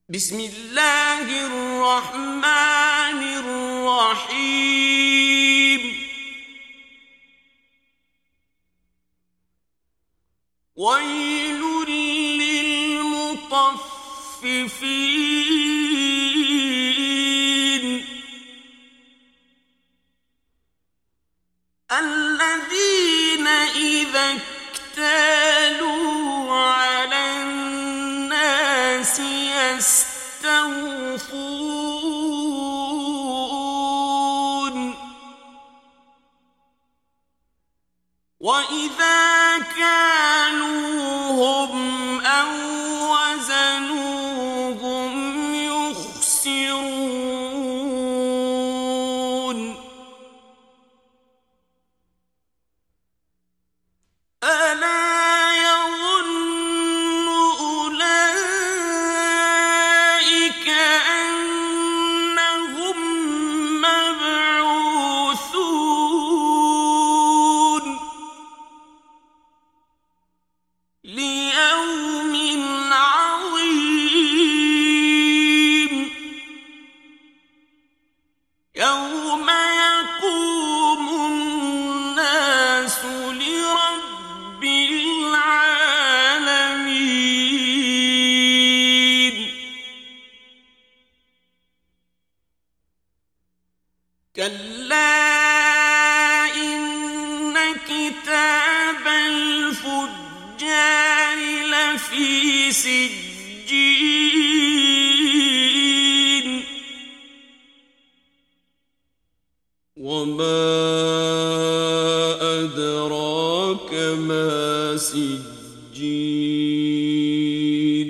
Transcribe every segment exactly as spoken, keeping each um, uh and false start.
بسم الله الرحمن الرحيم ويل للمطففين الذين إذا اكتالوا على الناس يستوفون وإذا كالوهم أو وزنوهم يخسرون ألا يظن أولئك أنهم مبعوثون ليوم عظيم يوم يقوم الناس لرب العالمين كلا إن كتاب الفجار لفي سجين وما أدراك ما سجين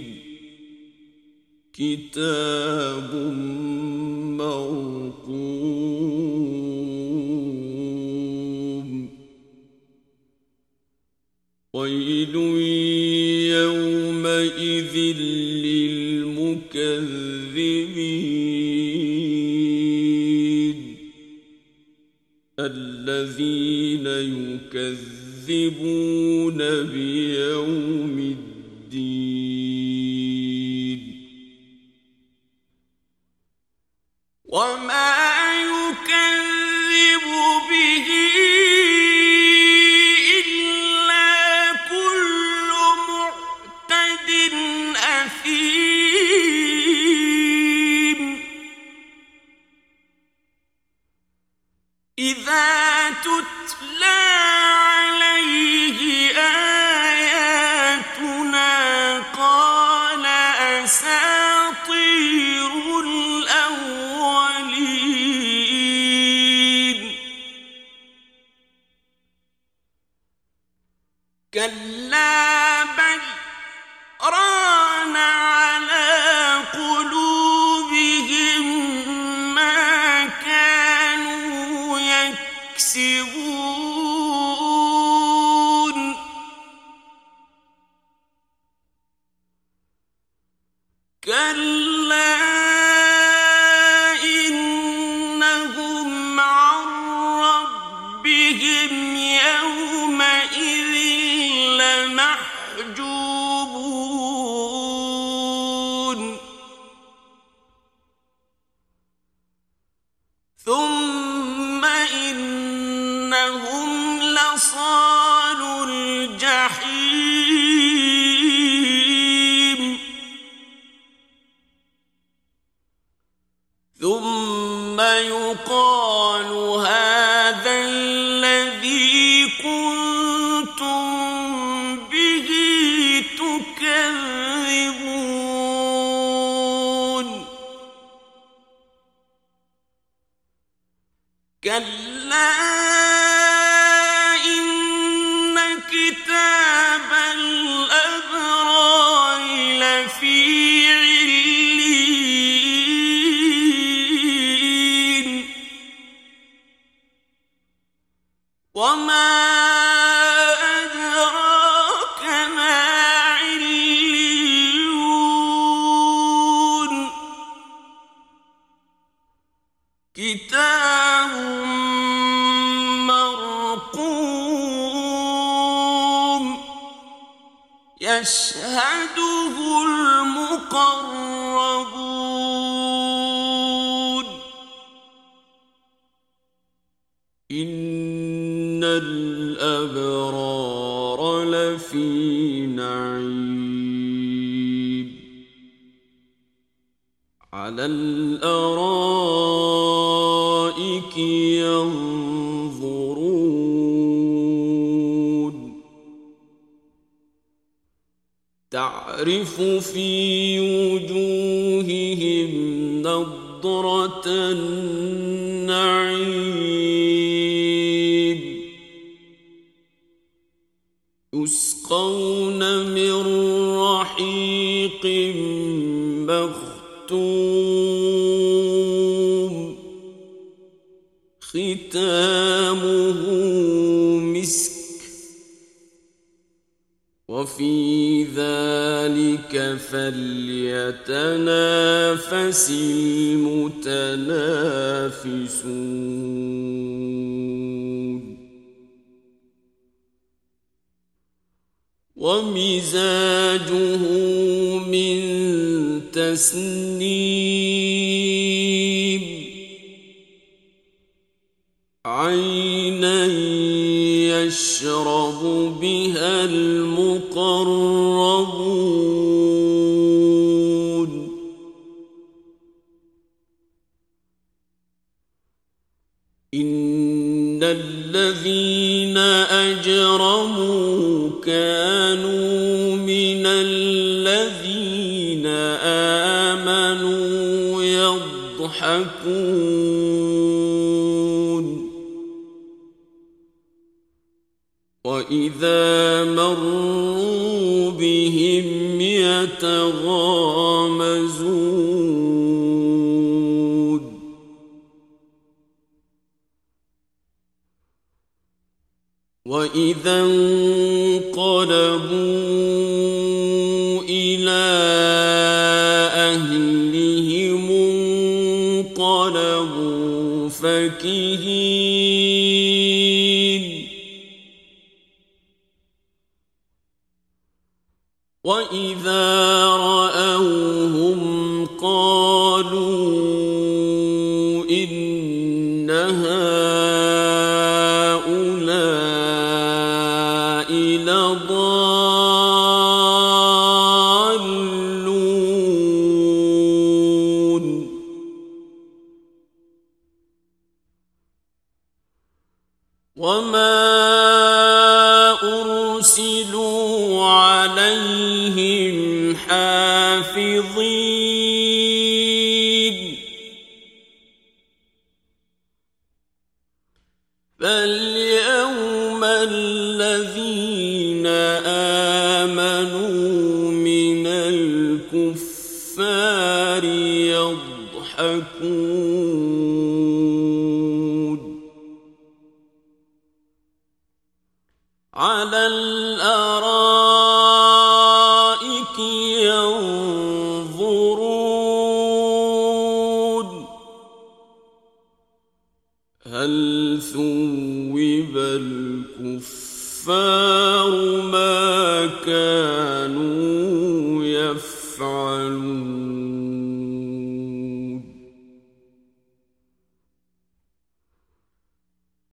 كتاب مرقوم ويل يومئذ للمكذبين الذين يكذبون بيوم الدين وما يكذب به إلا كل معتد أثيم إذا تتلى عليه آياتنا قال أساطير الأولين كلا بل ران على قلوبهم ما كانوا يكسبون كلا إنهم عن ربهم يومئذ لمحجوبون ثم إنهم لصالو الجحيم ثم يقال هذا الذي كنتم به تكذبون كلا إن كتاب الأبرار لفي عليين وما أدراك ما عليون كتاب مرقوم يشهده المقربون إن الأبرار لفي نعيم على الأرائك ينظرون تعرف في وجوههم نضرة النعيم يسقون من رحيق مختوم ختامه مسك وفي ذلك فليتنافس المتنافسون ومزاجه من تسنيم عينا يشرب بها المقربون إن الذين أجرموا كانوا من الذين آمنوا يضحكون وإذا مروا بهم يتغامزون وإذا انقلبوا إلى أهلهم انقلبوا فكهين وإذا رأوهم قالوا إن هؤلاء لضالون وما أرسلوا عليهم حافظين فاليوم الذين آمنوا من الكفار يضحكون على الأرائك ينظرون هل ثوب الكفار ما كانوا